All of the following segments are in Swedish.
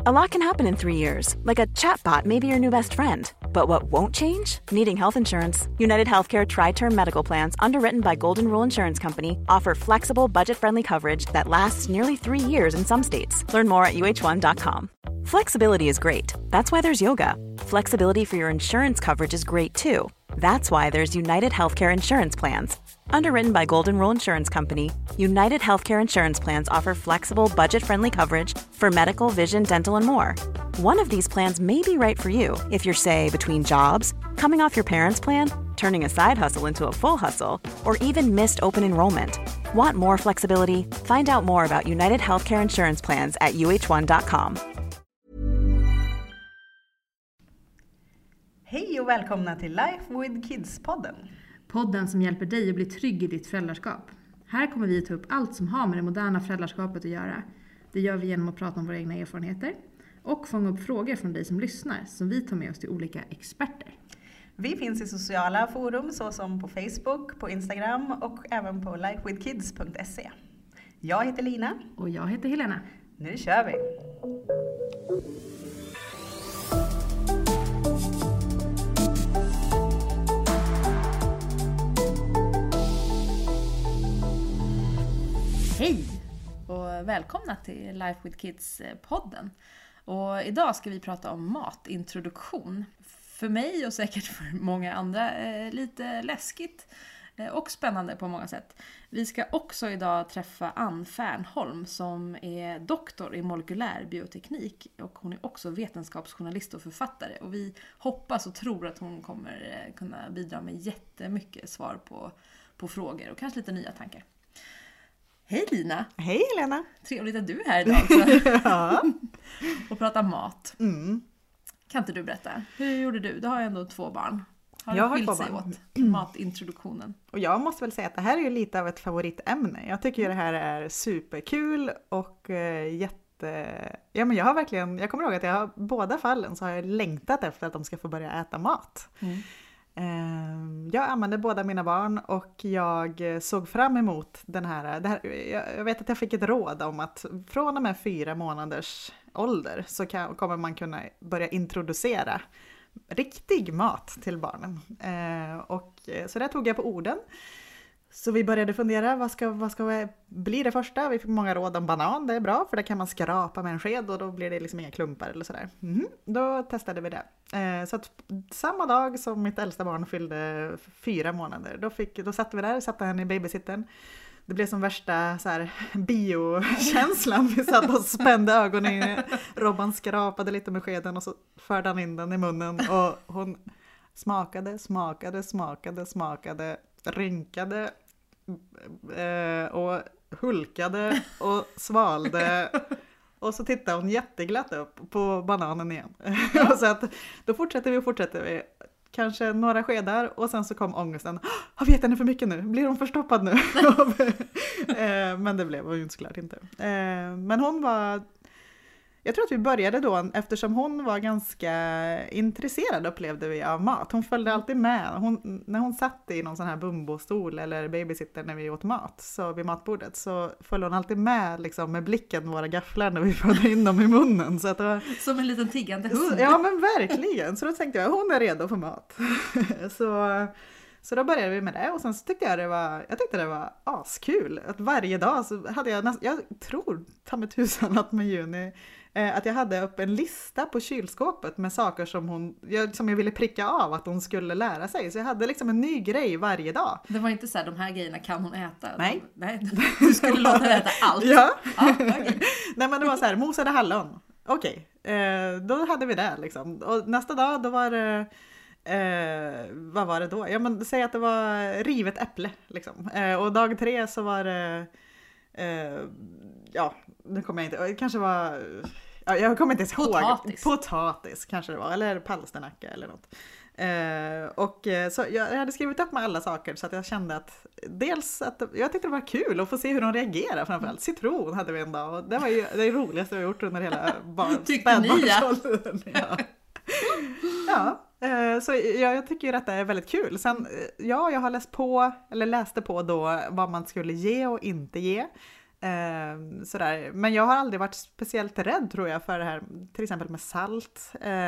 A lot can happen in 3 years, like a chatbot may be your new best friend. But what won't change? Needing health insurance. United Healthcare Tri-Term Medical Plans, underwritten by Golden Rule Insurance Company, offer flexible, budget-friendly coverage that lasts nearly 3 years in some states. Learn more at uh1.com. Flexibility is great. That's why there's yoga. Flexibility for your insurance coverage is great too. That's why there's United Healthcare Insurance Plans. Underwritten by Golden Rule Insurance Company, United Healthcare Insurance Plans offer flexible, budget-friendly coverage for medical, vision, dental, and more. One of these plans may be right for you if you're, say, between jobs, coming off your parents' plan, turning a side hustle into a full hustle, or even missed open enrollment. Want more flexibility? Find out more about United Healthcare Insurance Plans at uh1.com. Hej och välkomna till Life with Kids-podden. Podden som hjälper dig att bli trygg i ditt föräldraskap. Här kommer vi ta upp allt som har med det moderna föräldraskapet att göra. Det gör vi genom att prata om våra egna erfarenheter och fånga upp frågor från dig som lyssnar som vi tar med oss till olika experter. Vi finns i sociala forum såsom på Facebook, på Instagram och även på lifewithkids.se. Jag heter Lina. Och jag heter Helena. Nu kör vi! Hej och välkomna till Life with Kids-podden. Och idag ska vi prata om matintroduktion. För mig och säkert för många andra lite läskigt och spännande på många sätt. Vi ska också idag träffa Ann Fernholm som är doktor i molekylär bioteknik. Och hon är också vetenskapsjournalist och författare. Och vi hoppas och tror att hon kommer kunna bidra med jättemycket svar på frågor och kanske lite nya tankar. Hej Lina! Hej Helena! Trevligt att du är här idag också. Ja. Och pratar mat. Mm. Kan inte du berätta? Hur gjorde du? Du har ju ändå 2 barn. Har Jag du har skilt 2 sig barn. åt matintroduktionen? Och jag måste väl säga att det här är ju lite av ett favoritämne. Jag tycker ju det här är superkul och Ja, men jag kommer ihåg att jag båda fallen så har jag längtat efter att de ska få börja äta mat. Mm. Jag ammade båda mina barn och jag såg fram emot jag vet att jag fick ett råd om att från och med 4 månaders ålder så kommer man kunna börja introducera riktig mat till barnen. Så där tog jag på orden. Så vi började fundera, vad ska bli det första? Vi fick många råd om banan, det är bra för det kan man skrapa med en sked och då blir det liksom inga klumpar eller sådär. Då testade vi det. Så att samma dag som mitt äldsta barn fyllde 4 månader, då satt vi där, satte henne i babysittern. Det blev som värsta så här, biokänslan. Vi satt och spände ögonen. Robban skrapade lite med skeden och så förde han in den i munnen och hon smakade, rynkade och hulkade och svalde och så tittade hon jätteglatt upp på bananen igen. Och så att då fortsätter vi kanske några skedar och sen så kom ångesten. Har vi ätit henne för mycket nu? Blir hon förstoppad nu? Men det blev hon ju inte såklart inte. Men hon var... Jag tror att vi började då eftersom hon var ganska intresserad upplevde vi av mat. Hon följde alltid med. När hon satt i någon sån här bumbostol eller babysitter när vi åt mat så vid matbordet så följde hon alltid med liksom, med blicken våra gafflar när vi förde in dem i munnen. Så att det var... Som en liten tiggande hund. Ja men verkligen. Så då tänkte jag hon är redo för mat. Så då började vi med det och sen så tyckte det var askul. Att varje dag så hade jag tror ta med tusan att med juni att jag hade upp en lista på kylskåpet med saker som jag ville pricka av att hon skulle lära sig. Så jag hade liksom en ny grej varje dag. Det var inte så här, de här grejerna kan hon äta? Nej. Du skulle låta henne äta allt? Ja. Okay. Nej men det var så här, mosade hallon. Okej. Då hade vi det liksom. Och nästa dag då var det... vad var det då? Ja men säg att det var rivet äpple liksom. Och dag 3 så var det nu kommer jag inte, det kanske var jag kommer inte ens ihåg. Potatis kanske det var, eller palsternacka eller något. Så jag hade skrivit upp med alla saker så att jag kände att dels att jag tyckte det var kul att få se hur de reagerar framförallt. Citron hade vi en dag och det var ju det roligaste jag gjort under hela spädbarnsåldern. Så jag tycker att det är väldigt kul. Sen, jag har läste på då vad man skulle ge och inte ge. Sådär. Men jag har aldrig varit speciellt rädd tror jag för det här, till exempel med salt.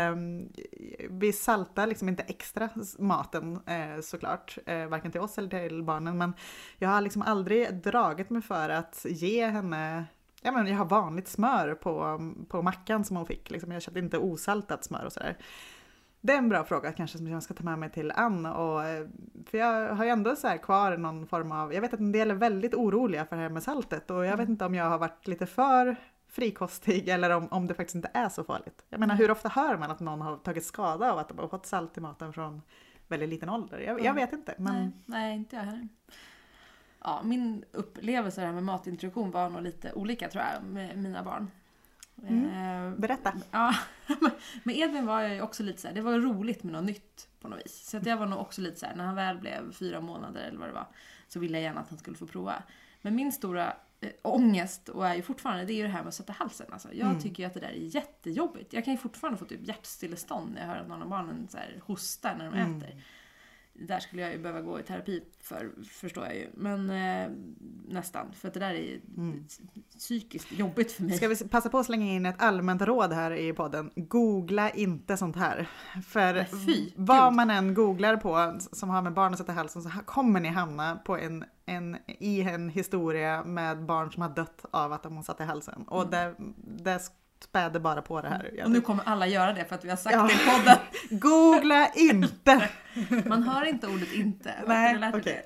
Vi saltar liksom inte extra maten såklart, varken till oss eller till barnen, men jag har liksom aldrig dragit mig för att ge henne, jag har vanligt smör på mackan som hon fick, liksom. Jag köpte inte osaltat smör och sådär. Det är en bra fråga kanske som jag ska ta med mig till Ann. För jag har ju ändå så här kvar någon form av... Jag vet att en del är väldigt oroliga för det här med saltet. Och jag vet inte om jag har varit lite för frikostig eller om det faktiskt inte är så farligt. Jag menar, hur ofta hör man att någon har tagit skada av att de har fått salt i maten från väldigt liten ålder? Jag vet inte. Men... Nej, inte jag heller. Ja, min upplevelse här med matintroduktion var nog lite olika tror jag med mina barn. Berätta. Ja, med Edvin var jag ju också lite så här, det var roligt med något nytt på något vis. Så att jag var nog också lite så här, när han väl blev 4 månader eller vad det var, så ville jag gärna att han skulle få prova. Men min stora ångest, och är ju fortfarande, det är ju det här med att sätta halsen. Alltså, jag tycker ju att det där är jättejobbigt. Jag kan ju fortfarande få typ hjärtstillestånd när jag hör att någon av barnen så här hostar när de äter. Där skulle jag ju behöva gå i terapi förstår jag ju. Men nästan. För att det där är psykiskt jobbigt för mig. Ska vi passa på att slänga in ett allmänt råd här i podden? Googla inte sånt här. För vad man än googlar på som har med barn att sätta halsen, så kommer ni hamna på en historia med barn som har dött av att de har satt i halsen. Och det späder bara på det här. Och nu kommer alla göra det för att vi har sagt det i podden. Googla inte! Man hör inte ordet inte. Nej, okej.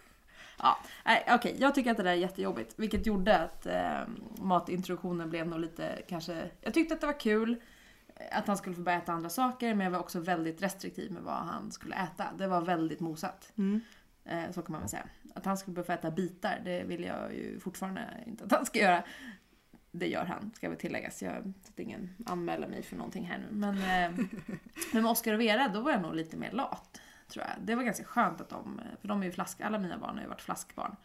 Okej, jag tycker att det där är jättejobbigt. Vilket gjorde att matintroduktionen blev nog lite kanske... Jag tyckte att det var kul att han skulle få börja äta andra saker. Men jag var också väldigt restriktiv med vad han skulle äta. Det var väldigt mosat. Så kan man väl säga. Att han skulle börja äta bitar, det vill jag ju fortfarande inte att han ska göra. Det gör han, ska väl tilläggas. Jag ska ingen anmäla mig för någonting här nu. Men med Oscar och Vera, då var jag nog lite mer lat, tror jag. Det var ganska skönt att för de är ju alla mina barn har ju varit flaskbarn.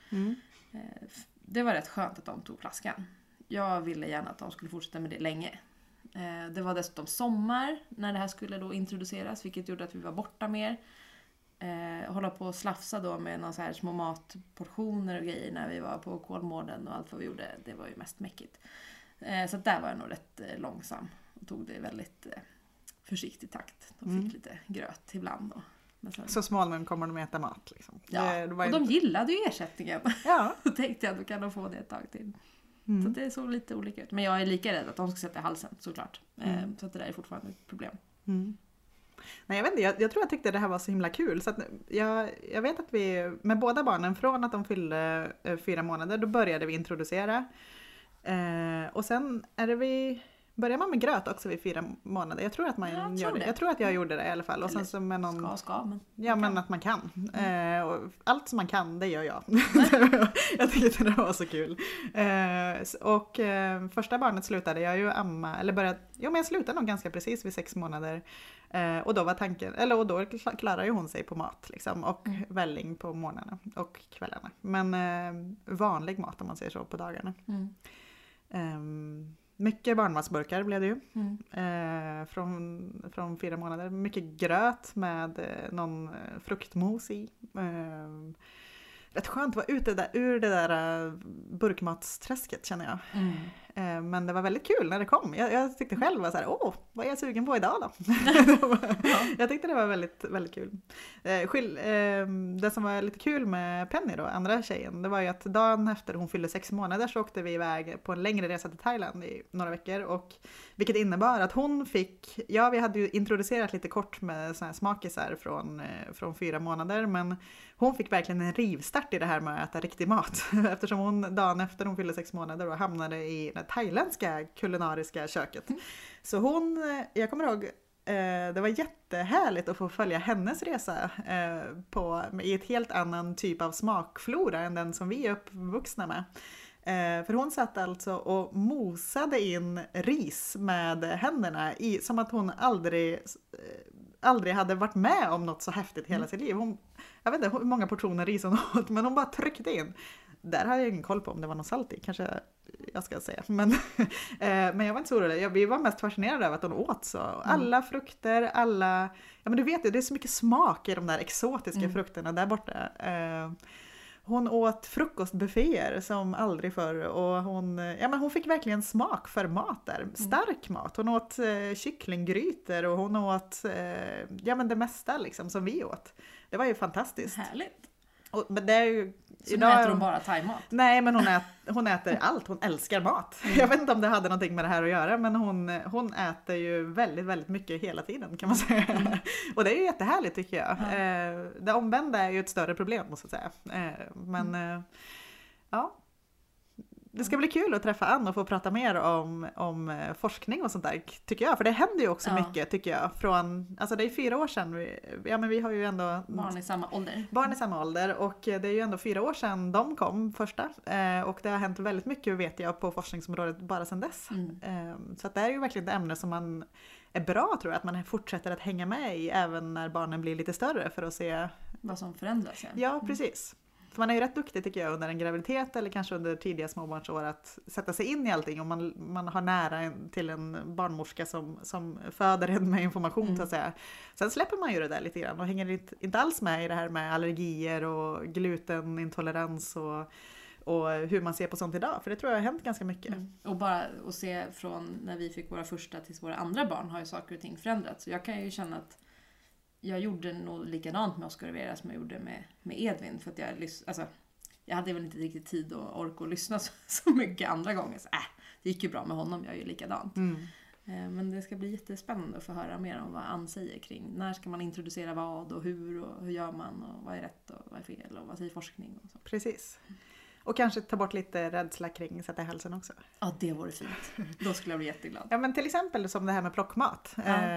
Det var rätt skönt att de tog flaskan. Jag ville gärna att de skulle fortsätta med det länge. Det var dessutom sommar när det här skulle då introduceras, vilket gjorde att vi var borta mer. Hålla på och slafsa då med någon så här små matportioner och grejer när vi var på Kolmården och allt vad vi gjorde, det var ju mest mäckigt. Så där var jag nog rätt långsam och tog det väldigt försiktig takt. De fick lite gröt ibland då. Så småningom kommer de äta mat liksom. Ja, och de gillade ju ersättningen. Ja. Då tänkte jag, då kan de få det ett tag till. Så det såg lite olika ut. Men jag är lika rädd att de ska sätta i halsen, såklart. Så att det där är fortfarande ett problem. Nej, jag vet inte, jag tror jag tyckte det här var så himla kul. Så att jag vet att vi med båda barnen, från att de fyllde 4 månader, då började vi introducera. Och sen börjar man med gröt också vid 4 månader. Jag tror att man gör det. Jag tror att jag gjorde det i alla fall. Och sen så med någon... men att man kan. Och allt som man kan, det gör jag. Jag tyckte det var så kul. Och första barnet slutade jag ju amma, eller började, men jag slutade nog ganska precis vid 6 månader. Och då var tanken, och då klarar ju hon sig på mat liksom, och välling på morgnarna och kvällarna. Men vanlig mat om man säger så på dagarna. Mycket barnmatsburkar blev det ju. Från 4 månader. Mycket gröt med någon fruktmos i. Rätt skönt att vara ute ur det där burkmatsträsket, känner jag. Men det var väldigt kul när det kom. Jag tyckte själv var så här, vad är jag sugen på idag då? Jag tyckte det var väldigt, väldigt kul. Det som var lite kul med Penny då, andra tjejen, det var ju att dagen efter hon fyllde 6 månader så åkte vi iväg på en längre resa till Thailand i några veckor. Och vilket innebar att hon fick, vi hade ju introducerat lite kort med såna här smakisar från 4 månader, men hon fick verkligen en rivstart i det här med att äta riktig mat. Eftersom hon dagen efter hon fyllde 6 månader då hamnade i det thailändska kulinariska köket. Så jag kommer ihåg, det var jättehärligt att få följa hennes resa i ett helt annan typ av smakflora än den som vi är uppvuxna med. För hon satt alltså och mosade in ris med händerna som att hon aldrig hade varit med om något så häftigt hela sitt liv. Jag vet inte hur många portioner ris hon åt, men hon bara tryckte in. Där har jag ingen koll på om det var något salt i, kanske jag ska säga. Men jag var inte så orolig. Vi var mest fascinerade av att hon åt så. Alla frukter, men du vet ju, det är så mycket smak i de där exotiska frukterna där borta. Hon åt frukostbufféer som aldrig förr och hon fick verkligen smak för mat där. Stark mat. Hon åt kycklinggrytor och hon åt det mesta liksom som vi åt. Det var ju fantastiskt. Härligt. Men det är ju, så nu äter hon bara thaimat? Nej, men hon äter allt. Hon älskar mat. Jag vet inte om det hade någonting med det här att göra, men hon äter ju väldigt, väldigt mycket hela tiden kan man säga. Och det är ju jättehärligt tycker jag. Det omvända är ju ett större problem måste jag säga. Ja. Det ska bli kul att träffa Ann och få prata mer om forskning och sånt där tycker jag. För det händer ju också mycket tycker jag. Alltså det är 4 år sedan. Vi har ju ändå barn i samma ålder. Barn i samma ålder och det är ju ändå 4 år sedan de kom första. Och det har hänt väldigt mycket vet jag på forskningsområdet bara sedan dess. Så att det är ju verkligen ett ämne som man är bra tror jag. Att man fortsätter att hänga med i även när barnen blir lite större för att se vad som förändras. Ja, precis. För man är ju rätt duktig tycker jag under en graviditet eller kanske under tidiga småbarnsår att sätta sig in i allting. Och man har nära till en barnmorska som föder en med information så att säga. Sen släpper man ju det där lite grann och hänger inte alls med i det här med allergier och glutenintolerans och hur man ser på sånt idag. För det tror jag har hänt ganska mycket. Och bara att se från när vi fick våra första tills våra andra barn har ju saker och ting förändrats. Så jag kan ju känna att jag gjorde nog likadant med Oscar och Vera som jag gjorde med Edvin. För att jag hade väl inte riktigt tid och ork att lyssna så mycket andra gånger. Så, det gick ju bra med honom, jag är ju likadant. Men det ska bli jättespännande att få höra mer om vad Ann säger kring när ska man introducera vad och hur gör man och vad är rätt och vad är fel och vad säger forskning och så. Precis. Och kanske ta bort lite rädsla kring sätta hälsan också. Ja, det vore fint. Då skulle jag bli jätteglad. Ja, men till exempel som det här med plockmat.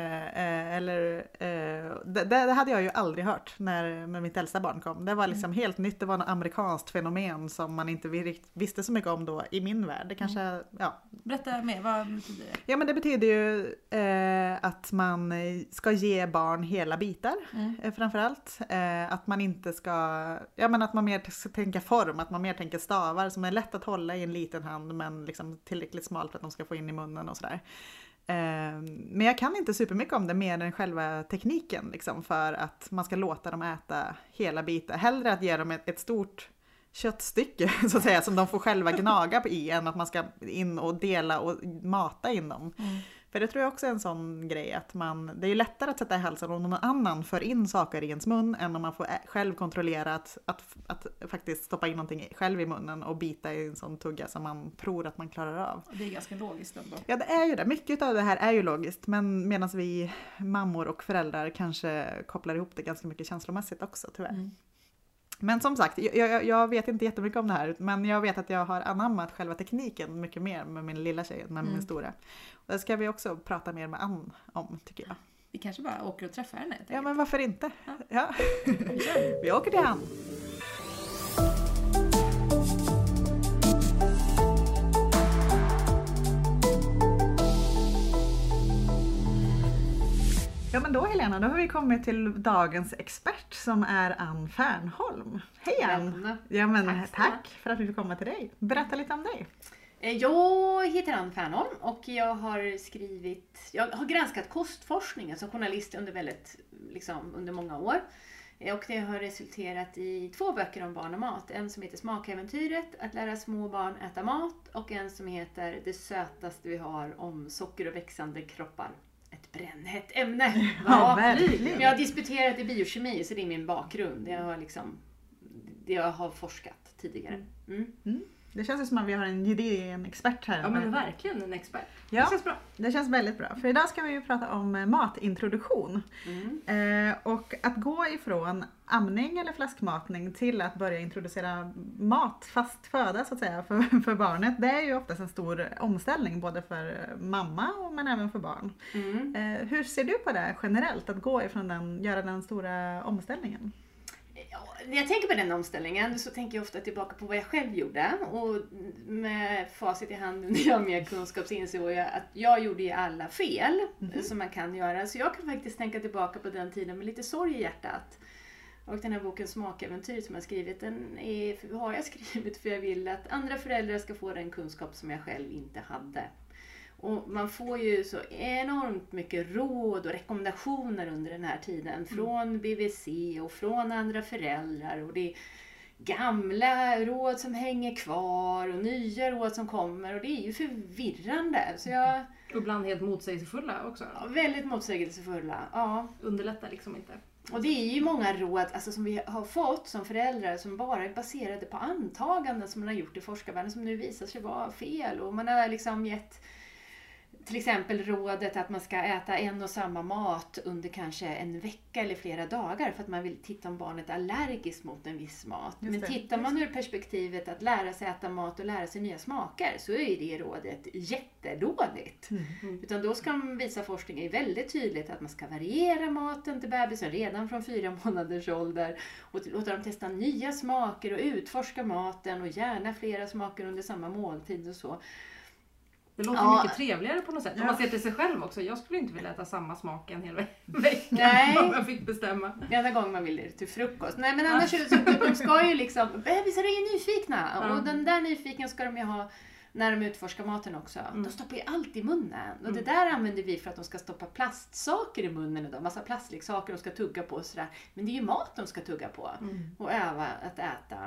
Det hade jag ju aldrig hört när mitt äldsta barn kom. Det var liksom helt nytt. Det var något amerikanskt fenomen som man inte visste så mycket om då i min värld. Det kanske, Berätta mer, vad betyder det? Ja, men det betyder ju att man ska ge barn hela bitar framförallt. Att man inte ska, att man mer ska tänka form, att man mer tänker stavar som är lätt att hålla i en liten hand men liksom tillräckligt smalt för att de ska få in i munnen och sådär. Men jag kan inte supermycket om det mer än själva tekniken liksom, för att man ska låta dem äta hela bitar. Hellre att ge dem ett stort köttstycke så att säga som de får själva gnaga i än att man ska in och dela och mata in dem. För det tror jag också är en sån grej att det är ju lättare att sätta i halsen om någon annan för in saker i ens mun än om man får själv kontrollera att faktiskt stoppa in någonting själv i munnen och bita i en sån tugga som man tror att man klarar av. Det är ganska logiskt ändå. Ja, det är ju det. Mycket av det här är ju logiskt, men medan vi mammor och föräldrar kanske kopplar ihop det ganska mycket känslomässigt också, tyvärr. Men som sagt, jag vet inte jättemycket om det här, men jag vet att jag har anammat själva tekniken mycket mer med min lilla tjej än med min stora. Och det ska vi också prata mer med Ann om, tycker jag. Vi kanske bara åker och träffar henne. Ja, men varför inte? Ja. Vi åker till Ann. Ja, men då Helena, då har vi kommit till dagens expert som är Ann Fernholm. Hej Ann! Ja, men tack för att vi fick komma till dig. Berätta lite om dig. Jag heter Ann Fernholm och jag har granskat kostforskning som journalist under många år. Och det har resulterat i 2 böcker om barn och mat. En som heter Smakäventyret, att lära små barn äta mat. Och en som heter Det sötaste vi har, om socker och växande kroppar. Ett brännhett ämne. Ja, verkligen. Jag har disputerat i biokemi, så det är min bakgrund. Jag har forskat tidigare. Det känns som att vi har en gedigen expert här. Ja, men verkligen en expert. Ja, det känns bra. Det känns väldigt bra. För idag ska vi ju prata om matintroduktion. Och att gå ifrån amning eller flaskmatning till att börja introducera mat, fast föda så att säga, för barnet. Det är ju oftast en stor omställning både för mamma men även för barn. Hur ser du på det generellt, att gå ifrån göra den stora omställningen? När jag tänker på den omställningen så tänker jag ofta tillbaka på vad jag själv gjorde. Och med facit i hand när jag har mer kunskap så insåg jag att jag gjorde ju alla fel som man kan göra. Så jag kan faktiskt tänka tillbaka på den tiden med lite sorg i hjärtat. Och den här boken Smakäventyr som jag har skrivit, har jag skrivit för jag vill att andra föräldrar ska få den kunskap som jag själv inte hade. Och man får ju så enormt mycket råd och rekommendationer under den här tiden. Från BVC och från andra föräldrar. Och det gamla råd som hänger kvar och nya råd som kommer, och det är ju förvirrande. Så och ibland helt motsägelsefulla också. Ja, väldigt motsägelsefulla, ja. Underlättar liksom inte. Och det är ju många råd alltså, som vi har fått som föräldrar som bara är baserade på antaganden som man har gjort i forskarvärlden som nu visar sig vara fel. Och man har liksom gett till exempel rådet att man ska äta en och samma mat under kanske en vecka eller flera dagar för att man vill titta om barnet är allergiskt mot en viss mat. Men tittar man ur perspektivet att lära sig äta mat och lära sig nya smaker så är det rådet jättedåligt. Utan då ska man visa forskningen väldigt tydligt att man ska variera maten till bebisen redan från 4 månaders ålder och låta dem testa nya smaker och utforska maten och gärna flera smaker under samma måltid och så. Det låter mycket trevligare på något sätt. Om man ser till sig själv också. Jag skulle inte vilja äta samma smak en hel vecka om jag fick bestämma. Enda gång man vill det till frukost. Nej, men annars så de ska ju liksom, bebisar är ju nyfikna. Och den där nyfiken ska de ju ha när de utforskar maten också. De stoppar ju allt i munnen. Och det där använder vi för att de ska stoppa plastsaker i munnen idag. Massa plastleksaker de ska tugga på och sådär. Men det är ju mat de ska tugga på. Och öva att äta.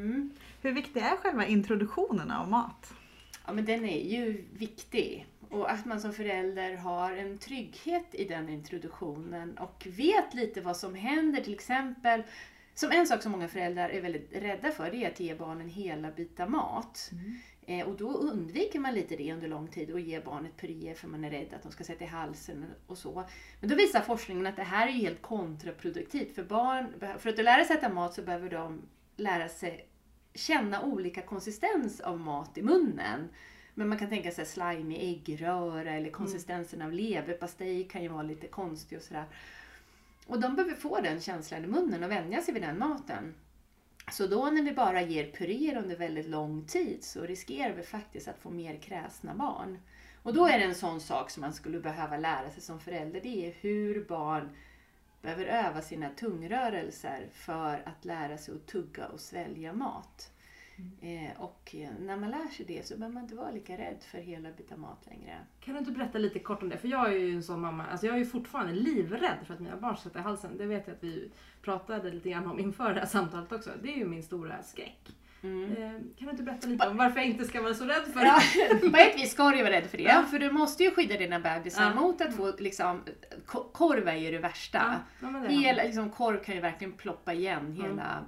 Hur viktig är själva introduktionen av mat? Ja, men den är ju viktig. Och att man som förälder har en trygghet i den introduktionen och vet lite vad som händer. Till exempel, som en sak som många föräldrar är väldigt rädda för, det är att ge barnen hela bitar mat. Och då undviker man lite det under lång tid och ger barnet puréer för man är rädd att de ska sätta i halsen och så. Men då visar forskningen att det här är ju helt kontraproduktivt. För barn, för att lära sig äta mat så behöver de lära sig känna olika konsistens av mat i munnen. Men man kan tänka sig slime i äggröra eller konsistensen av leverpastej kan ju vara lite konstig och sådär. Och de behöver få den känslan i munnen och vänja sig vid den maten. Så då när vi bara ger puréer under väldigt lång tid så riskerar vi faktiskt att få mer kräsna barn. Och då är det en sån sak som man skulle behöva lära sig som förälder. Det är hur barn behöver öva sina tungrörelser för att lära sig att tugga och svälja mat. Och när man lär sig det så behöver man inte vara lika rädd för hela bitar mat längre. Kan du inte berätta lite kort om det? För jag är ju en sån mamma, alltså jag är ju fortfarande livrädd för att mina barn ska sätta i halsen. Det vet jag att vi pratade lite grann om inför det här samtalet också. Det är ju min stora skräck. Kan du inte berätta lite om varför jag inte ska vara så rädd för det? På ett vis ska du vara rädd för det. Ja. För du måste ju skydda dina bebisar mot att få liksom, korv är ju det värsta. Hela, liksom, korv kan ju verkligen ploppa igen hela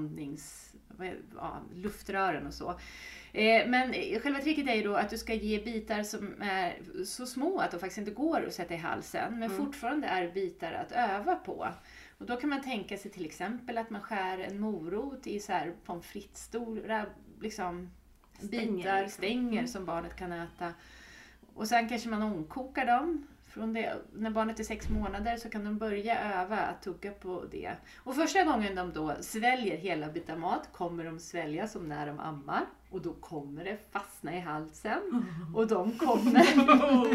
luftrören och så. Men själva tricket är ju då att du ska ge bitar som är så små att de faktiskt inte går att sätta i halsen. Men fortfarande är bitar att öva på. Och då kan man tänka sig till exempel att man skär en morot i så här pommes frites-stora liksom, bitar, stänger som barnet kan äta. Och sen kanske man omkokar dem. Från det, när barnet är 6 månader så kan de börja öva att tugga på det. Och första gången de då sväljer hela bitar mat kommer de svälja som när de ammar. Och då kommer det fastna i halsen. Och de kommer...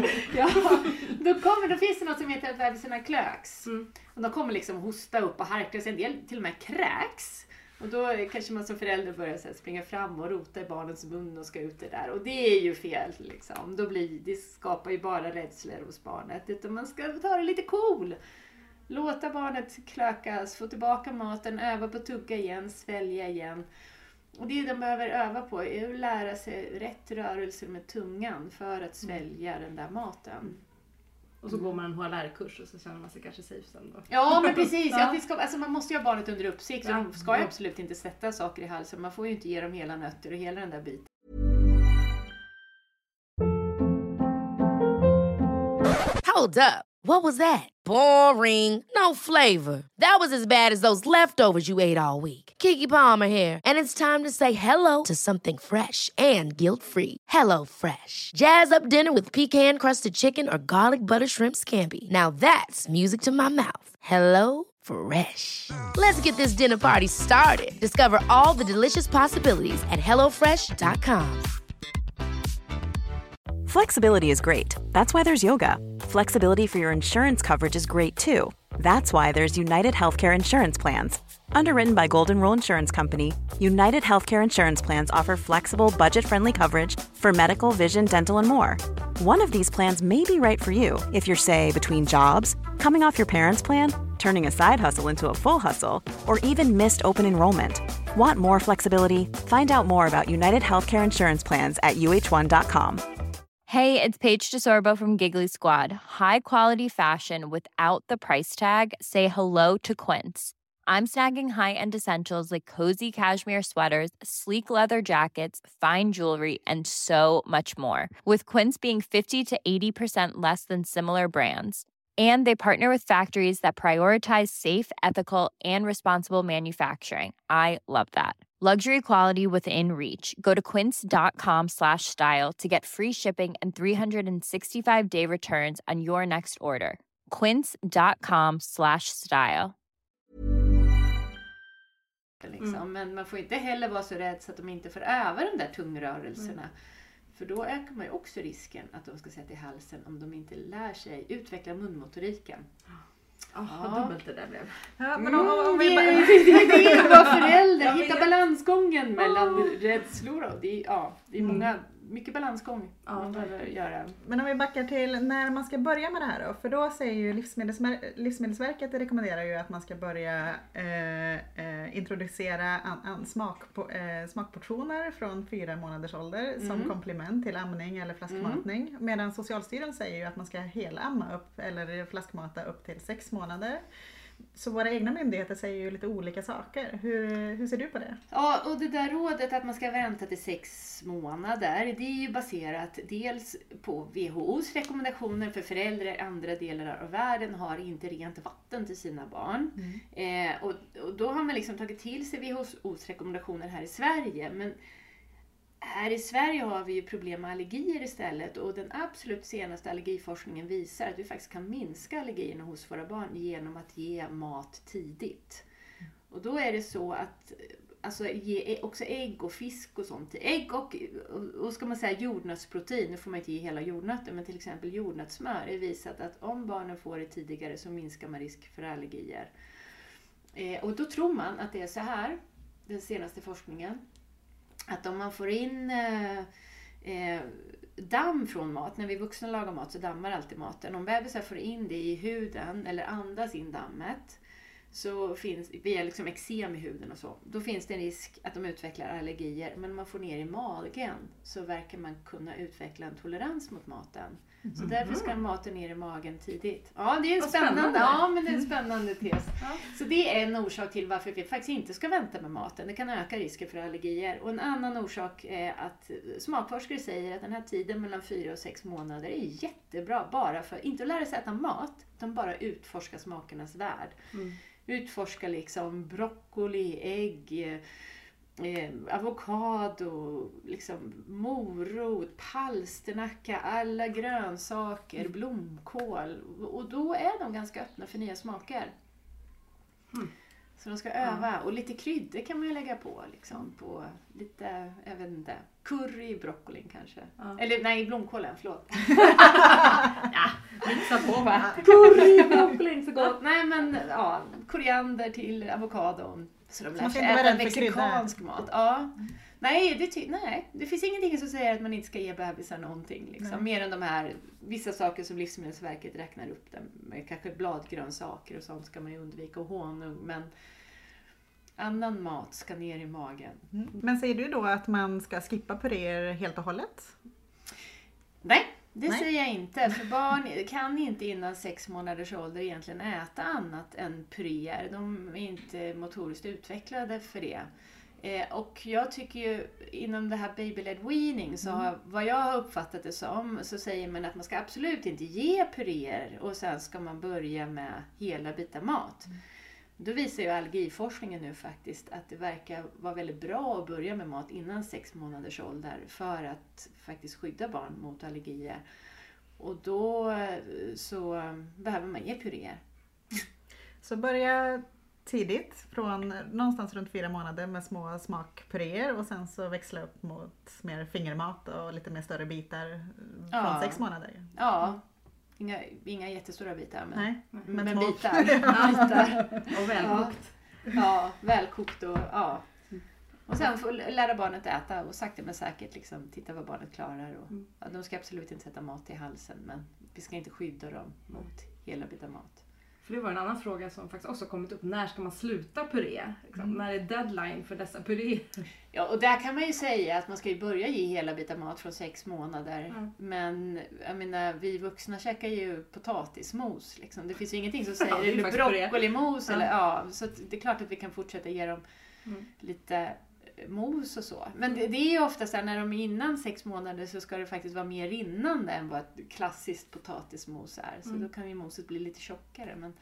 då finns det något som heter att bebisarna klöks. Och de kommer liksom hosta upp och harkla sig. En del till och med kräks. Och då kanske man som förälder börjar så här, springa fram och rota i barnets mun och ska ut det där. Och det är ju fel liksom. Det skapar ju bara rädslor hos barnet. Utan man ska ta det lite cool. Låta barnet klökas, få tillbaka maten, öva på att tugga igen, svälja igen. Och det de behöver öva på är att lära sig rätt rörelser med tungan för att svälja den där maten. Och så går man en HLR-kurs och så känner man sig kanske safe sen då. Ja, men precis. Alltså man måste ju ha barnet under uppsikt. Så de ska ju absolut inte sätta saker i halsen. Man får ju inte ge dem hela nötter och hela den där biten. Hold up. What was that? Boring. No flavor. That was as bad as those leftovers you ate all week. Keke Palmer here. And it's time to say hello to something fresh and guilt-free. Hello Fresh. Jazz up dinner with pecan-crusted chicken or garlic butter shrimp scampi. Now that's music to my mouth. Hello Fresh. Let's get this dinner party started. Discover all the delicious possibilities at hellofresh.com. Flexibility is great. That's why there's yoga. Flexibility for your insurance coverage is great too. That's why there's United Healthcare Insurance Plans. Underwritten by Golden Rule Insurance Company, United Healthcare Insurance Plans offer flexible, budget-friendly coverage for medical, vision, dental, and more. One of these plans may be right for you if you're, say, between jobs, coming off your parents' plan, turning a side hustle into a full hustle, or even missed open enrollment. Want more flexibility? Find out more about United Healthcare Insurance Plans at uh1.com. Hey, it's Paige DeSorbo from Giggly Squad. High quality fashion without the price tag. Say hello to Quince. I'm snagging high-end essentials like cozy cashmere sweaters, sleek leather jackets, fine jewelry, and so much more. With Quince being 50 to 80% less than similar brands. And they partner with factories that prioritize safe, ethical, and responsible manufacturing. I love that. Luxury quality within reach. Go to quince.com/style to get free shipping and 365-day returns on your next order. Quince.com/style. Liksom. Men man får inte heller vara så rädd så att de inte får öva de där tungrörelserna. För då ökar man ju också risken att de ska sätta i halsen om de inte lär sig utveckla munmotoriken. Vad dubbelt det där blev. Ja, men Det är att vara förälder. Hitta balansgången mellan rädslor. Och det är mycket balansgång man behöver göra. Men om vi backar till när man ska börja med det här då. För då säger ju Livsmedelsverket rekommenderar ju att man ska börja introducera smakportioner från 4 månaders ålder som komplement till amning eller flaskmatning. Medan Socialstyrelsen säger ju att man ska helamma upp eller flaskmata upp till 6 månader. Så våra egna myndigheter säger ju lite olika saker. Hur ser du på det? Ja, och det där rådet att man ska vänta till 6 månader, det är ju baserat dels på WHO:s rekommendationer för föräldrar i andra delar av världen har inte rent vatten till sina barn. Och då har man liksom tagit till sig WHO:s rekommendationer här i Sverige. Men här i Sverige har vi ju problem med allergier istället och den absolut senaste allergiforskningen visar att vi faktiskt kan minska allergierna hos våra barn genom att ge mat tidigt. Och då är det så att ge också ägg och fisk och sånt. Ägg och ska man säga jordnötsprotein, nu får man inte ge hela jordnötter, men till exempel jordnötssmör är visat att om barnen får det tidigare så minskar man risk för allergier. Och då tror man att det är så här, den senaste forskningen, att om man får in damm från mat, när vi vuxna lagar mat så dammar alltid maten. Om bebisar får in det i huden eller andas in dammet så finns, via liksom eksem i huden och så, då finns det en risk att de utvecklar allergier. Men om man får ner i magen så verkar man kunna utveckla en tolerans mot maten. Så därför ska maten ner i magen tidigt. Ja, det är en spännande. Ja, men det är en spännande tes. Så det är en orsak till varför vi faktiskt inte ska vänta med maten. Det kan öka risken för allergier. Och en annan orsak är att smakforskare säger att den här tiden mellan 4 och 6 månader är jättebra. Bara för, inte att lära sig äta mat, utan bara utforska smakernas värld. Utforska liksom broccoli, ägg, avokado, liksom morot, palsternacka, alla grönsaker, blomkål. Och då är de ganska öppna för nya smaker. Så de ska öva. Och lite kryddor kan man ju lägga på. Liksom, på lite, jag vet inte, curry i broccolin kanske. Eller nej, blomkålen, förlåt. Mixa på va? Curry i broccolin, så gott. Nej men koriander till avokadon. Så de lär sig äta mexikansk mat. Ja. Nej, det finns ingenting som säger att man inte ska ge bebisar någonting. Liksom. Mer än de här, vissa saker som Livsmedelsverket räknar upp. Med kanske bladgrönsaker och sånt ska man ju undvika. Och honung, men annan mat ska ner i magen. Men säger du då att man ska skippa puréer helt och hållet? Nej. Det säger jag inte, för barn kan inte innan 6 månaders ålder egentligen äta annat än puréer. De är inte motoriskt utvecklade för det. Och jag tycker ju inom det här baby-led weaning, så vad jag har uppfattat det som, så säger man att man ska absolut inte ge puréer och sen ska man börja med hela bitar mat. Då visar ju allergiforskningen nu faktiskt att det verkar vara väldigt bra att börja med mat innan 6 månaders ålder för att faktiskt skydda barn mot allergier. Och då så behöver man ge puréer. Så börja tidigt, från någonstans runt 4 månader med små smakpuréer och sen så växla upp mot mer fingermat och lite mer större bitar från 6 månader. Ja. Inga jättestora bitar, men bitar. bitar. Och välkokt. Ja, välkokt och sen får lära barnet äta och sakta men säkert liksom, titta vad barnet klarar. Och, de ska absolut inte sätta mat i halsen, men vi ska inte skydda dem mot hela bitar mat. För det var en annan fråga som faktiskt också kommit upp. När ska man sluta puré? Liksom? När är deadline för dessa puré? Ja, och där kan man ju säga att man ska ju börja ge hela bitar mat från 6 månader. Mm. Men jag menar, vi vuxna käkar ju potatismos. Liksom. Det finns ju ingenting som säger Ja, det är eller faktiskt broccolimos. Ja. Eller, ja, så att det är klart att vi kan fortsätta ge dem lite mos och så. Men det är ju ofta så här, när de är innan 6 månader så ska det faktiskt vara mer rinnande än vad ett klassiskt potatismos är. Så då kan ju moset bli lite tjockare. Men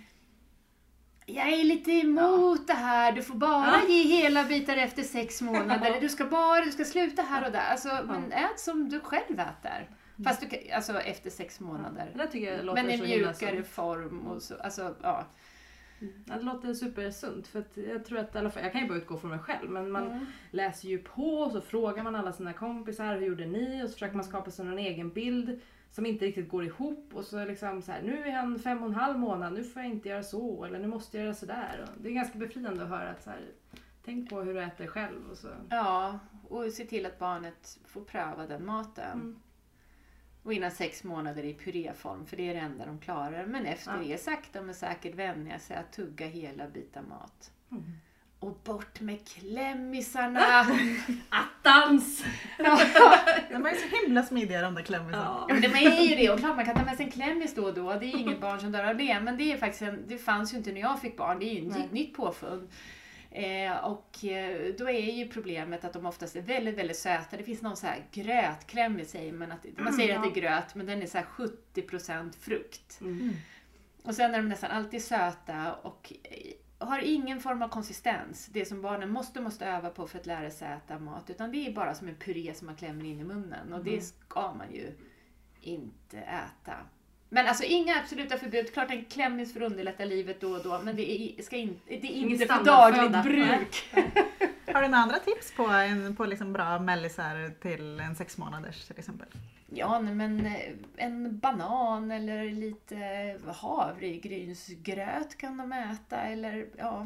jag är lite emot det här. Du får bara ge hela bitar efter 6 månader. Du ska sluta här och där. Alltså, men ät som du själv äter. Fast alltså efter 6 månader. Det tycker jag låter men i så himla mjukare sunt. form och så. Alltså, ja. Ja, det låter supersunt för att jag tror att i alla fall, jag kan ju bara utgå från mig själv, men man läser ju på och så frågar man alla sina kompisar, hur gjorde ni? Och så försöker man skapa sig någon egen bild som inte riktigt går ihop och så liksom så här, nu är han 5,5 månader, nu får jag inte göra så eller nu måste jag göra sådär. Och det är ganska befriande att höra att så här, tänk på hur du äter själv och så. Ja, och se till att barnet får pröva den maten. Och innan 6 månader i puréform, för det är det enda de klarar. Men efter det sakta men säkert vänja sig att tugga hela bitar mat. Och bort med klämmisarna! Attans! De är så himla smidiga de där klämmisarna. Ja, men de är ju det. Och klart man kan ta med sig en klämmis då och då. Det är inget barn som dör av det. Men det är faktiskt det fanns ju inte när jag fick barn. Det är ju ett nytt påfund. Och då är ju problemet att de oftast är väldigt, väldigt söta. Det finns någon så här grötklämmis säger man. Man säger att det är gröt, men den är så här 70% frukt. Och sen är de nästan alltid söta och har ingen form av konsistens. Det som barnen måste öva på för att lära sig äta mat. Utan det är bara som en puré som man klämmer in i munnen. Och det ska man ju inte äta. Men alltså inga absoluta förbud. Klart en klämmis för att underlätta livet då och då. Men det är inte för dagligt bruk. Har du några andra tips på liksom bra mellisar till en 6 månaders till exempel? Ja, men en banan eller lite havregrynsgröt kan de äta. Eller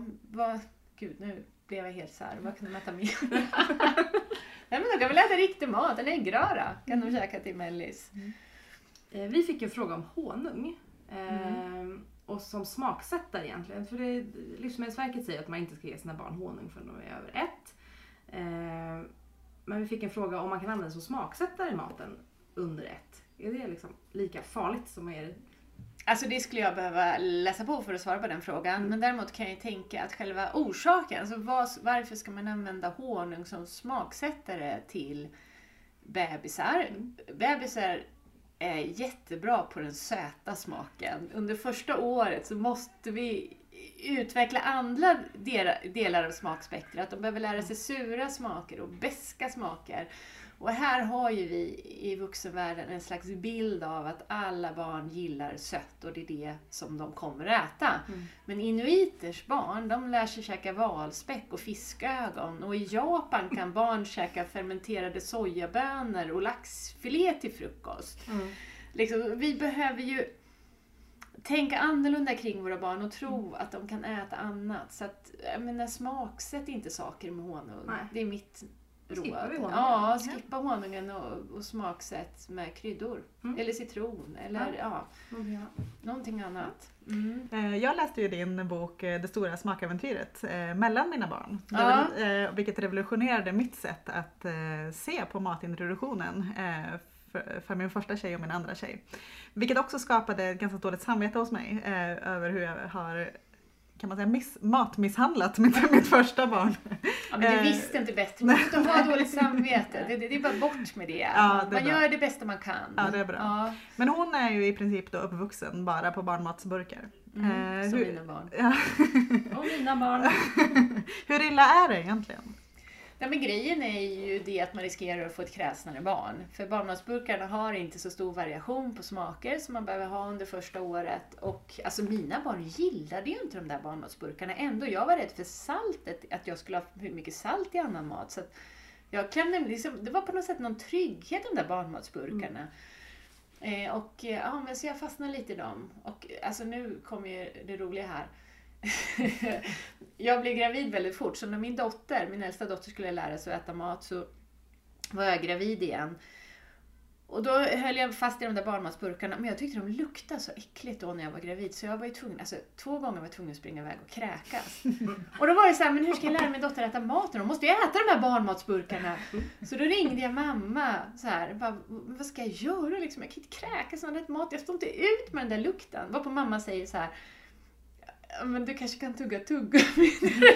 gud nu blev jag helt så här. Vad kan de äta mer? Nej, men de kan väl äta riktig mat. En äggröra kan de käka till mellis. Vi fick en fråga om honung. Och som smaksättare egentligen. För Livsmedelsverket säger att man inte ska ge sina barn honung förrän de är över 1. Men vi fick en fråga om man kan använda som smaksättare i maten under 1. Är det liksom lika farligt som är? Alltså det skulle jag behöva läsa på för att svara på den frågan. Men däremot kan jag tänka att själva orsaken, alltså varför ska man använda honung som smaksättare till bebisar? Bebisar är jättebra på den söta smaken. Under första året så måste vi utveckla andra delar av smakspektrat. De behöver lära sig sura smaker och beska smaker. Och här har ju vi i vuxenvärlden en slags bild av att alla barn gillar sött och det är det som de kommer att äta. Men inuiters barn, de lär sig käka valspäck och fiskögon. Och i Japan kan barn käka fermenterade sojabönor och laxfilé till frukost. Liksom, vi behöver ju tänka annorlunda kring våra barn och tro att de kan äta annat. Så att, jag menar, smaksätt inte saker med honung. Nej. Det är mitt råd. Honungen? Ja, skippa honungen och smaksätt med kryddor. Eller citron. Eller någonting annat. Jag läste ju din bok Det stora smakäventyret mellan mina barn. Vilket revolutionerade mitt sätt att se på matintroduktionen för min första tjej och min andra tjej. Vilket också skapade ett ganska dåligt samvete hos mig över hur jag har, kan man säga, matmisshandlat mitt första barn. Ja, men du visste inte bättre. Man måste ha dåligt samvete. Det är bara bort med det. Ja, man gör det bästa man kan. Ja, det är bra. Ja. Men hon är ju i princip då uppvuxen bara på barnmatsburkar. Som mina barn. Ja. Och mina barn. Hur illa är det egentligen? Ja, men grejen är ju det att man riskerar att få ett kräsnare barn. För barnmatsburkarna har inte så stor variation på smaker som man behöver ha under första året. Och alltså mina barn gillade ju inte de där barnmatsburkarna ändå. Jag var rädd för saltet, att jag skulle ha hur mycket salt i annan mat. Så att jag klämde, liksom, det var på något sätt någon trygghet de där barnmatsburkarna. Men så jag fastnade lite i dem. Och alltså nu kommer ju det roliga här. Jag blev gravid väldigt fort. Så när min äldsta dotter skulle lära sig att äta mat så var jag gravid igen. Och då höll jag fast i de där barnmatsburkarna. Men jag tyckte de luktade så äckligt då när jag var gravid. Så jag var ju tvungen, 2 gånger var jag tvungen att springa iväg och kräkas. Och då var det så här, men hur ska jag lära min dotter äta maten? De måste ju äta de här barnmatsburkarna. Så då ringde jag mamma så här. Bara, vad ska jag göra liksom? Jag kan inte kräkas när jag äter mat. Jag står inte ut med den där lukten. Varpå mamma säger så här. Men du kanske kan tugga tuggummi.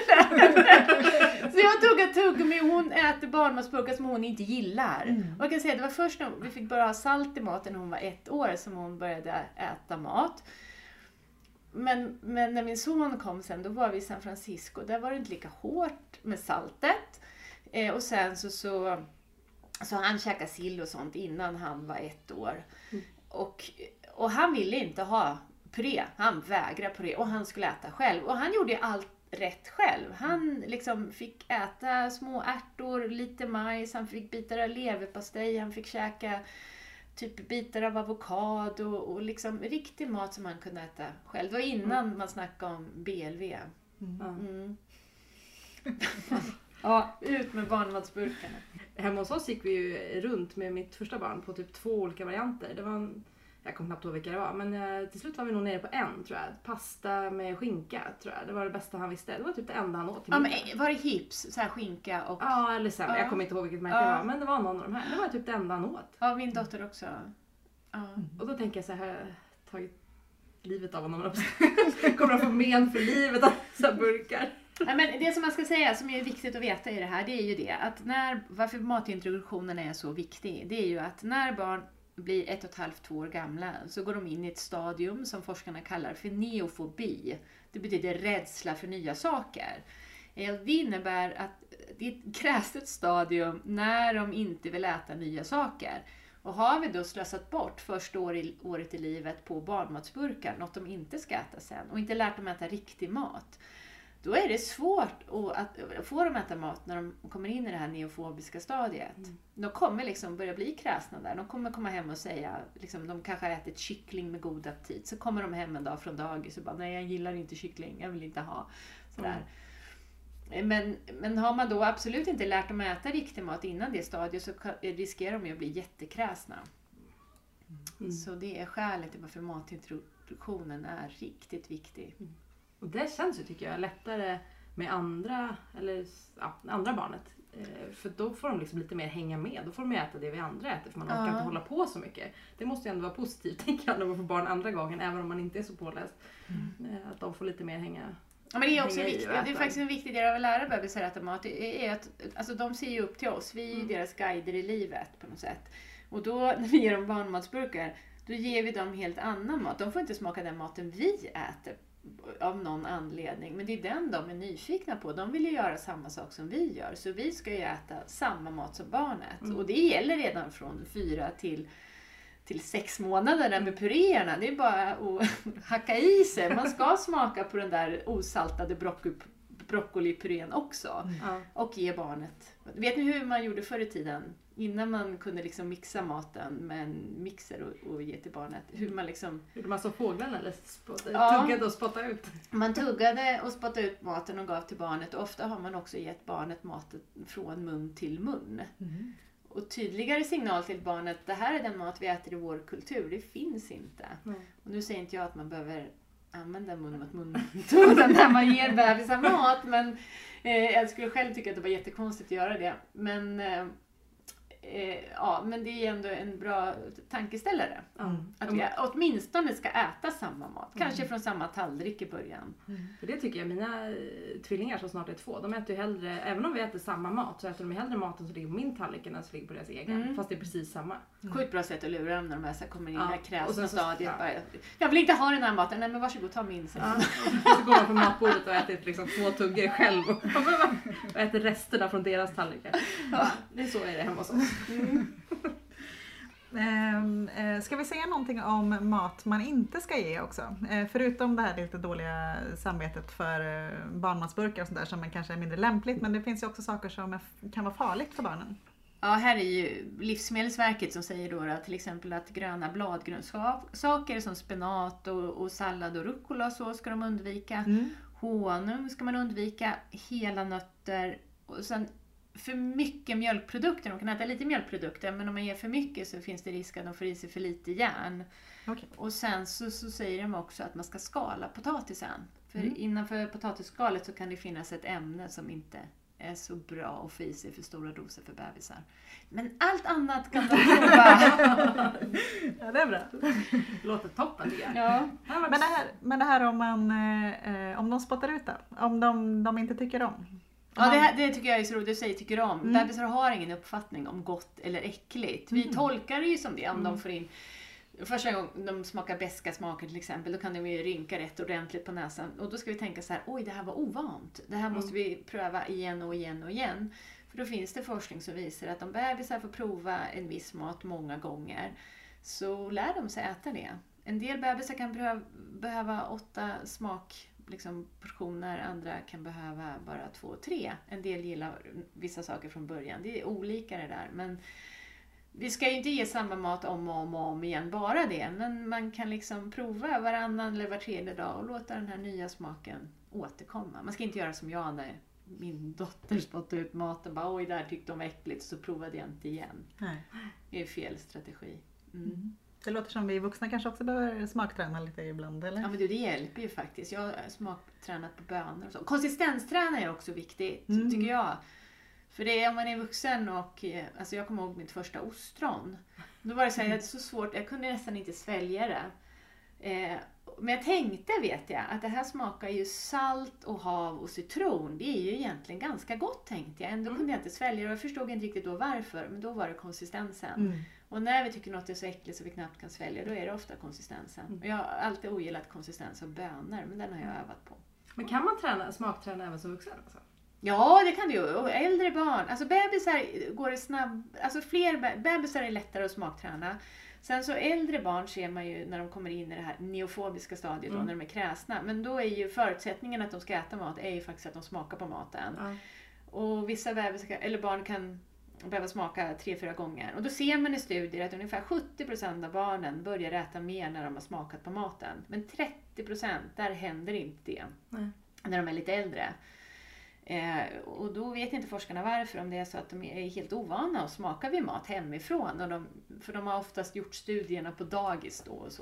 Så jag tuggar tuggummi och hon äter barnmatsburkar som hon inte gillar. Och jag kan säga det var först när vi fick börja ha salt i maten när hon var 1 år som hon började äta mat. Men när min son kom sen, då var vi i San Francisco. Där var det inte lika hårt med saltet. Och sen så han käkade sill och sånt innan han var 1 år. Och han ville inte ha puré. Han vägrade puré och han skulle äta själv. Och han gjorde allt rätt själv. Han liksom fick äta små ärtor, lite majs, han fick bitar av leverpastej, han fick käka typ bitar av avokado och liksom riktig mat som man kunde äta själv. Det var innan man snackade om BLV. Ja, ut med barnmatsburkarna. Hemma hos oss gick vi ju runt med mitt första barn på typ 2 olika varianter. Det var jag kommer knappt ihåg vilka det var, men till slut var vi nog nere på en, tror jag. Pasta med skinka, tror jag. Det var det bästa han visste. Det var typ det enda han åt. Ja, men var det hips? Så här skinka och... Ja, eller så. Jag kommer inte ihåg vilket märke det var, men det var någon av de här. Det var typ det enda han åt. Ja, min dotter också. Ja. Och då tänker jag så här, tagit livet av honom. Kommer att få men för livet av dessa burkar. Ja, men det som man ska säga som är viktigt att veta i det här, det är ju det att varför matintroduktionen är så viktig, det är ju att när barn blir 1,5-2 år gamla så går de in i ett stadium som forskarna kallar för neofobi. Det betyder rädsla för nya saker. Det innebär att det är ett kräsigt stadium när de inte vill äta nya saker. Och har vi då slösat bort första året i livet på barnmatsburkar, något de inte ska äta sen, och inte lärt dem äta riktig mat, då är det svårt att få dem äta mat när de kommer in i det här neofobiska stadiet. De kommer liksom börja bli kräsna där. De kommer komma hem och säga, liksom, de kanske har ätit kyckling med god aptit. Så kommer de hem en dag från dagis och bara, nej jag gillar inte kyckling, jag vill inte ha. Sådär. Men har man då absolut inte lärt dem äta riktig mat innan det stadiet så riskerar de ju att bli jättekräsna. Så det är skälet till varför matintroduktionen är riktigt viktig. Och det känns ju, tycker jag, lättare med andra barnet. För då får de liksom lite mer hänga med. Då får de äta det vi andra äter, för man orkar inte hålla på så mycket. Det måste ju ändå vara positivt, tänker jag, när man får barn andra gången, även om man inte är så påläst. Att de får lite mer hänga. Ja, men det är också viktigt. Det är faktiskt en viktig del av att lära bebisar äta mat. Det är att, alltså, de ser ju upp till oss. Vi är ju deras guider i livet på något sätt. Och då när vi ger dem barnmatsburkar, då ger vi dem helt annan mat. De får inte smaka den maten vi äter av någon anledning. Men det är den de är nyfikna på. De vill ju göra samma sak som vi gör. Så vi ska ju äta samma mat som barnet. Och det gäller redan från 4 till 6 månader där med puréerna. Det är bara att hacka i sig. Man ska smaka på den där osaltade broccolipurén också. Och ge barnet. Vet ni hur man gjorde förr i tiden? Innan man kunde liksom mixa maten med en mixer och ge till barnet. Hur man liksom... Gjorde man som fåglarna eller tuggade och spottade ut? Man tuggade och spottade ut maten och gav till barnet. Och ofta har man också gett barnet maten från mun till mun. Och tydligare signal till barnet, det här är den mat vi äter i vår kultur. Det finns inte. Och nu säger inte jag att man behöver använda mun mot mun-metoden när man ger bebisar mat. Men jag skulle själv tycka att det var jättekonstigt att göra det. Men men det är ändå en bra tankeställare. Att vi åtminstone ska äta samma mat. Kanske från samma tallrik i början. För det tycker jag, mina tvillingar som snart är 2, de äter ju hellre, även om vi äter samma mat, så äter de hellre maten som ligger på min tallrik än som ligger på deras egen. Fast det är precis samma. Sjukt bra sätt att lura dem när de här kommer in i det här kräsna stadiet. Jag vill inte ha den här maten. Nej, men varsågod, ta min. Så går man på matbordet och äter liksom 2 tuggor själv och äter resterna från deras tallrikar. Det är så är det hemma hos oss. Ska vi säga någonting om mat man inte ska ge också? Förutom det här lite dåliga samvetet för barnmatsburkar och sådär som kanske är mindre lämpligt, men det finns ju också saker som kan vara farligt för barnen. Ja, här är ju Livsmedelsverket som säger då till exempel att gröna bladgrönsaker som spenat och sallad och rucola så ska de undvika. Honung ska man undvika, hela nötter och sen för mycket mjölkprodukter. De kan äta lite mjölkprodukter, men om man ger för mycket så finns det risk att de får i sig för lite järn. Okej. Och sen så säger de också att man ska skala potatisen. För innanför potatisskalet så kan det finnas ett ämne som inte är så bra att få i sig för stora doser för bebisar. Men allt annat kan de prova. Ja, det är bra. Låter toppen tycker jag. Ja. Men det här om de spottar ut det, om de inte tycker om. Ja, det tycker jag är så roligt. Du säger tycker om. Bebisar har ingen uppfattning om gott eller äckligt. Vi tolkar det ju som det. Om de får in... Första gången de smakar beska smaker till exempel, då kan de ju rynka rätt ordentligt på näsan. Och då ska vi tänka så här, oj det här var ovant. Det här måste vi pröva igen och igen och igen. För då finns det forskning som visar att om bebisar får prova en viss mat många gånger, så lär de sig äta det. En del bebisar kan behöva 8 portioner, andra kan behöva bara 2-3. En del gillar vissa saker från början. Det är olika det där, men vi ska ju inte ge samma mat om och om igen, bara det. Men man kan liksom prova varannan eller var tredje dag och låta den här nya smaken återkomma. Man ska inte göra som jag när min dotter spottade ut maten. Bara, oj, där tyckte de äckligt, så provade jag inte igen. Nej. Det är fel strategi. Det låter som vi vuxna kanske också behöver smakträna lite ibland, eller? Ja, men det hjälper ju faktiskt. Jag har smaktränat på bönor och så. Konsistensträna är också viktigt, tycker jag. För det är om man är vuxen och... Alltså jag kommer ihåg mitt första ostron. Då var det så här, det är så svårt. Jag kunde nästan inte svälja det. Men jag tänkte, vet jag, att det här smakar ju salt och hav och citron. Det är ju egentligen ganska gott, tänkte jag. Ändå kunde jag inte svälja det. Och jag förstod inte riktigt då varför. Men då var det konsistensen. Och när vi tycker något är så äckligt så vi knappt kan svälja, då är det ofta konsistensen. Och jag har alltid ogillat konsistens av bönor, men den har jag övat på. Men kan man smakträna även som vuxen? Alltså? Ja, det kan du ju. Och äldre barn. Alltså bebisar går det snabbt. Alltså bebisar är lättare att smakträna. Sen så äldre barn ser man ju när de kommer in i det här neofobiska stadiet då, när de är kräsna. Men då är ju förutsättningen att de ska äta mat är ju faktiskt att de smakar på maten. Och vissa barn kan behöva smaka 3-4 gånger. Och då ser man i studier att ungefär 70% av barnen börjar äta mer när de har smakat på maten. Men 30%, där händer inte det. När de är lite äldre. Och då vet inte forskarna varför, om det är så att de är helt ovana att smaka vid mat hemifrån. Och för de har oftast gjort studierna på dagis då och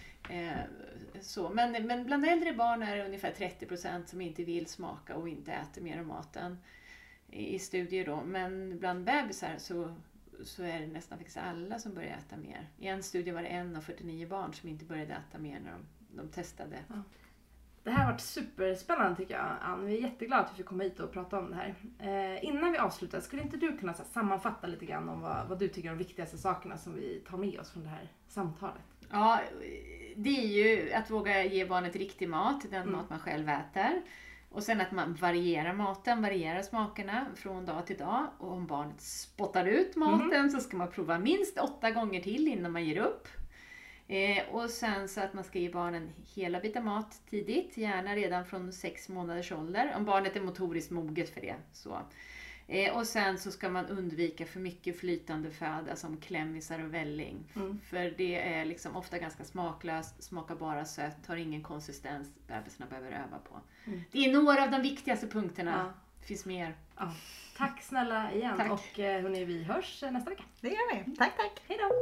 så. Men bland äldre barn är det ungefär 30% som inte vill smaka och inte äter mer av maten i studier då. Men bland bebisar så är det nästan faktiskt alla som börjar äta mer. I en studie var det 1 av 49 barn som inte började äta mer när de testade. Det här har varit superspännande tycker jag, Ann. Vi är jätteglada att vi fick komma hit och prata om det här. Innan vi avslutar, skulle inte du kunna sammanfatta lite grann om vad du tycker är de viktigaste sakerna som vi tar med oss från det här samtalet? Ja, det är ju att våga ge barnet riktig mat, den mat man själv äter. Och sen att man varierar smakerna från dag till dag. Och om barnet spottar ut maten så ska man prova minst 8 gånger till innan man ger upp. Och sen så att man ska ge barnen hela bitar mat tidigt, gärna redan från 6 månaders ålder, om barnet är motoriskt moget för det. Så. Och sen så ska man undvika för mycket flytande föda som klämmisar och välling. För det är liksom ofta ganska smaklöst, smakar bara sött, har ingen konsistens, bebisarna behöver öva på. Det är några av de viktigaste punkterna. Det finns mer. Ja. Tack snälla igen. Tack. Och hörni, vi hörs nästa vecka. Det gör vi. Tack. Hej då!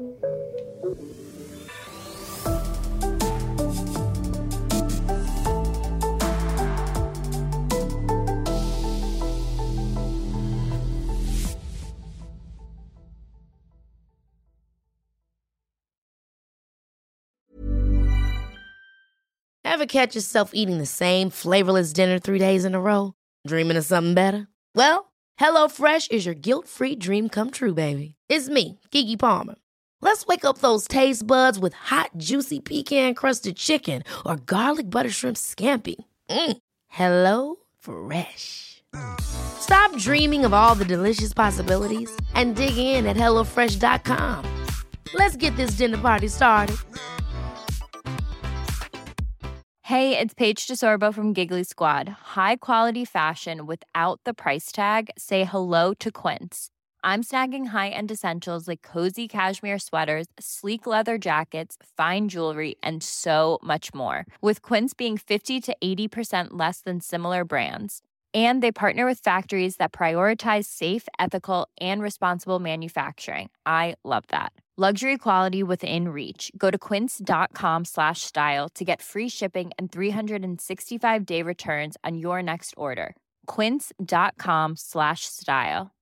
Ever catch yourself eating the same flavorless dinner 3 days in a row? Dreaming of something better? Well, HelloFresh is your guilt-free dream come true, baby. It's me, Keke Palmer. Let's wake up those taste buds with hot, juicy pecan-crusted chicken or garlic butter shrimp scampi. Hello Fresh. Stop dreaming of all the delicious possibilities and dig in at HelloFresh.com. Let's get this dinner party started. Hey, it's Paige DeSorbo from Giggly Squad. High quality fashion without the price tag. Say hello to Quince. I'm snagging high-end essentials like cozy cashmere sweaters, sleek leather jackets, fine jewelry, and so much more. With Quince being 50 to 80% less than similar brands. And they partner with factories that prioritize safe, ethical, and responsible manufacturing. I love that. Luxury quality within reach. Go to quince.com/style to get free shipping and 365-day returns on your next order. Quince.com/style.